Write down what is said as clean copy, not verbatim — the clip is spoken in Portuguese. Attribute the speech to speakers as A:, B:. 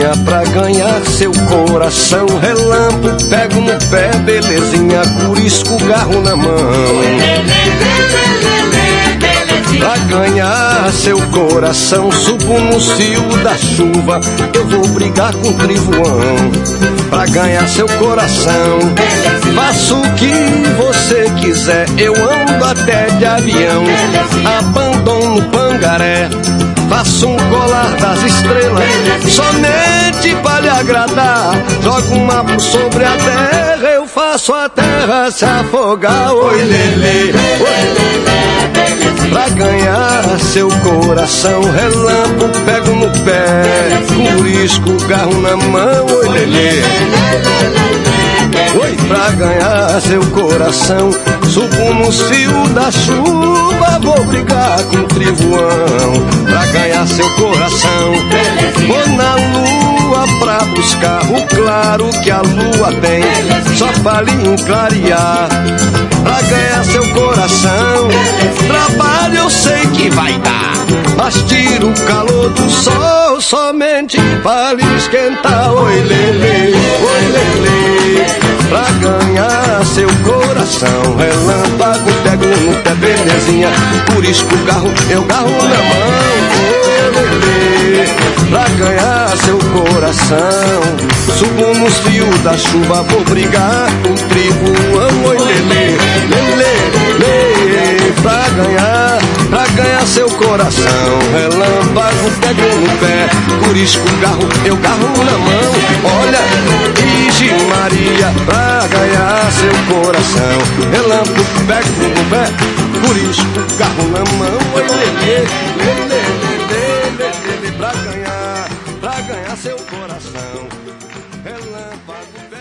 A: belezinha, pra ganhar seu coração. Relâmpago, pego no pé, belezinha, curisco, garro na mão. Pra ganhar seu coração, subo no cio da chuva, eu vou brigar com o trivoão. Pra ganhar seu coração, faço o que você quiser, eu ando até de avião, abandono Pangaré, faço um colar das estrelas, somente pra lhe agradar. Jogo um mapa sobre a terra, eu faço a terra se afogar. Oi, lelê, oi, lelê. Pra ganhar seu coração, relâmpago, pego no pé, curisco, garro na mão. Oi, lelê. Oi, pra ganhar seu coração, subo no cio da chuva, vou brigar com o trivoão. Pra ganhar seu coração, vou na lua pra buscar o claro que a lua tem, só pra lhe clarear. Pra ganhar seu coração, trabalho eu sei que vai dar, mas tiro o calor do sol somente pra lhe esquentar. Oi, lelê, oi, lelê. Pra ganhar seu coração, relâmpago, pego no pé, belezinha, curisco, garro, eu garro na mão. Oi, lelê. Pra ganhar seu coração, subo no cio da chuva, vou brigar com o trivoão. Oi, lelê, lelê, lelê. Pra ganhar seu coração, relâmpago, pego no pé, curisco, garro, eu garro na mão. Olha, Virgem Maria, pra ganhar seu coração, relâmpago, pego no pé, curisco, garro na mão. Oi, lelê, lelê, lelê, lelê. Pra ganhar seu coração, relâmpago.